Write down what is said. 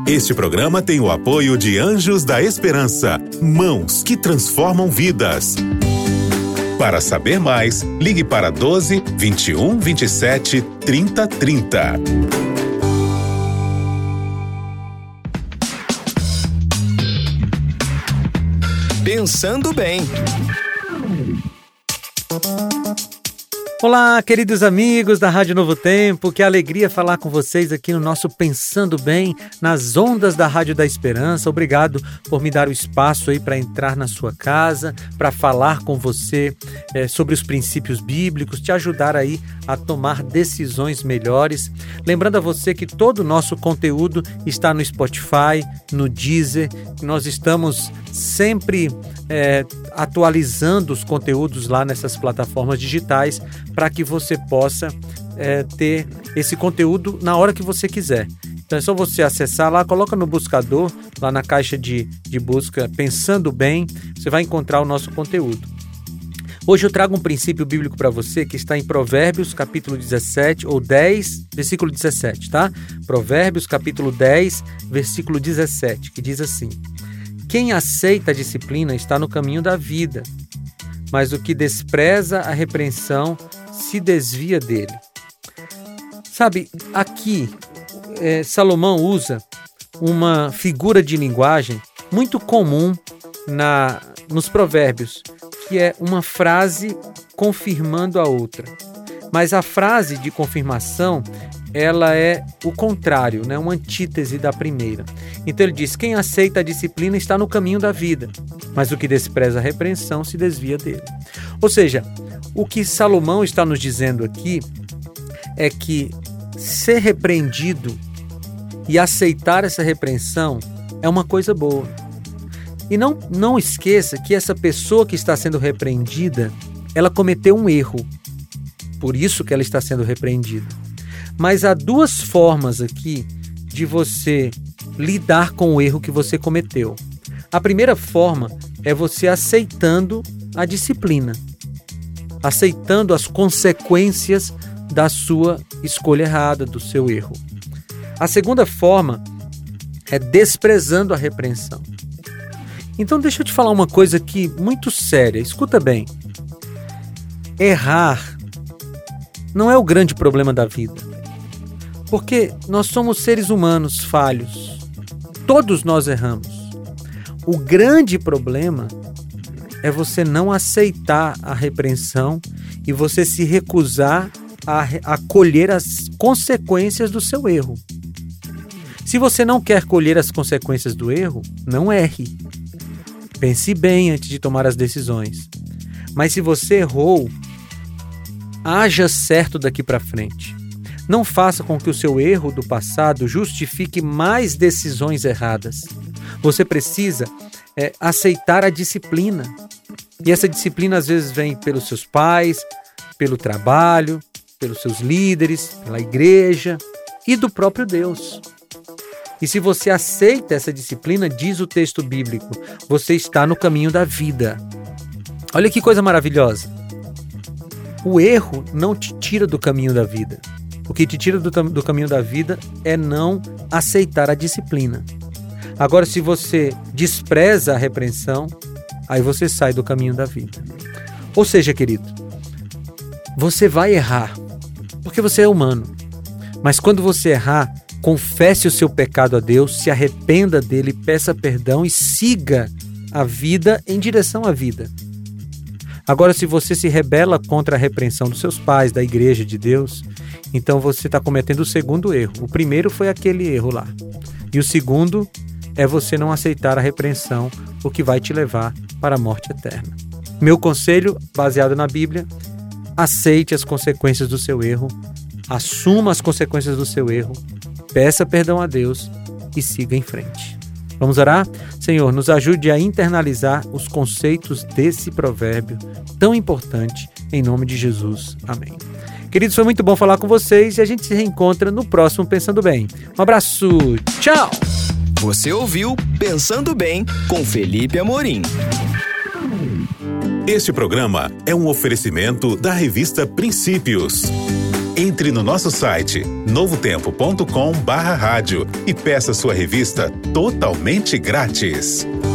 Este programa tem o apoio de Anjos da Esperança, mãos que transformam vidas. Para saber mais, ligue para 12 21 27 30 30. Pensando bem. Olá, queridos amigos da Rádio Novo Tempo, que alegria falar com vocês aqui no nosso Pensando Bem, nas ondas da Rádio da Esperança. Obrigado por me dar o espaço aí para entrar na sua casa, para falar com você sobre os princípios bíblicos, te ajudar aí a tomar decisões melhores. Lembrando a você que todo o nosso conteúdo está no Spotify, no Deezer. Nós estamos sempre atualizando os conteúdos lá nessas plataformas digitais para que você possa ter esse conteúdo na hora que você quiser. Então é só você acessar lá, coloca no buscador, lá na caixa de busca Pensando Bem, você vai encontrar o nosso conteúdo. Hoje eu trago um princípio bíblico para você que está em Provérbios capítulo 17 ou 10, versículo 17, tá? Provérbios capítulo 10, versículo 17, que diz assim: quem aceita a disciplina está no caminho da vida, mas o que despreza a repreensão se desvia dele. Sabe, aqui Salomão usa uma figura de linguagem muito comum nos provérbios, que é uma frase confirmando a outra. Mas a frase de confirmação, ela é o contrário, né? Uma antítese da primeira. Então ele diz: quem aceita a disciplina está no caminho da vida, mas o que despreza a repreensão se desvia dele. Ou seja, o que Salomão está nos dizendo aqui é que ser repreendido e aceitar essa repreensão é uma coisa boa. E não esqueça que essa pessoa que está sendo repreendida, ela cometeu um erro. Por isso que ela está sendo repreendida. Mas há duas formas aqui de você lidar com o erro que você cometeu. A primeira forma é você aceitando a disciplina, aceitando as consequências da sua escolha errada, do seu erro. A segunda forma é desprezando a repreensão. Então deixa eu te falar uma coisa aqui muito séria, escuta bem. Errar não é o grande problema da vida. Porque nós somos seres humanos falhos. Todos nós erramos. O grande problema é você não aceitar a repreensão e você se recusar a colher as consequências do seu erro. Se você não quer colher as consequências do erro, não erre. Pense bem antes de tomar as decisões. Mas se você errou, haja certo daqui para frente. Não faça com que o seu erro do passado justifique mais decisões erradas. Você precisa aceitar a disciplina. E essa disciplina às vezes vem pelos seus pais, pelo trabalho, pelos seus líderes, pela igreja e do próprio Deus. E se você aceita essa disciplina, diz o texto bíblico, você está no caminho da vida. Olha que coisa maravilhosa. O erro não te tira do caminho da vida. O que te tira do caminho da vida é não aceitar a disciplina. Agora, se você despreza a repreensão, aí você sai do caminho da vida. Ou seja, querido, você vai errar, porque você é humano. Mas quando você errar, confesse o seu pecado a Deus, se arrependa dele, peça perdão e siga a vida em direção à vida. Agora, se você se rebela contra a repreensão dos seus pais, da igreja, de Deus, então você está cometendo o segundo erro. O primeiro foi aquele erro lá. E o segundo é você não aceitar a repreensão, o que vai te levar para a morte eterna. Meu conselho, baseado na Bíblia: aceite as consequências do seu erro, assuma as consequências do seu erro, peça perdão a Deus e siga em frente. Vamos orar? Senhor, nos ajude a internalizar os conceitos desse provérbio tão importante, em nome de Jesus. Amém. Queridos, foi muito bom falar com vocês e a gente se reencontra no próximo Pensando Bem. Um abraço, tchau! Você ouviu Pensando Bem com Felipe Amorim. Este programa é um oferecimento da revista Princípios. Entre no nosso site novotempo.com/rádio e peça sua revista totalmente grátis.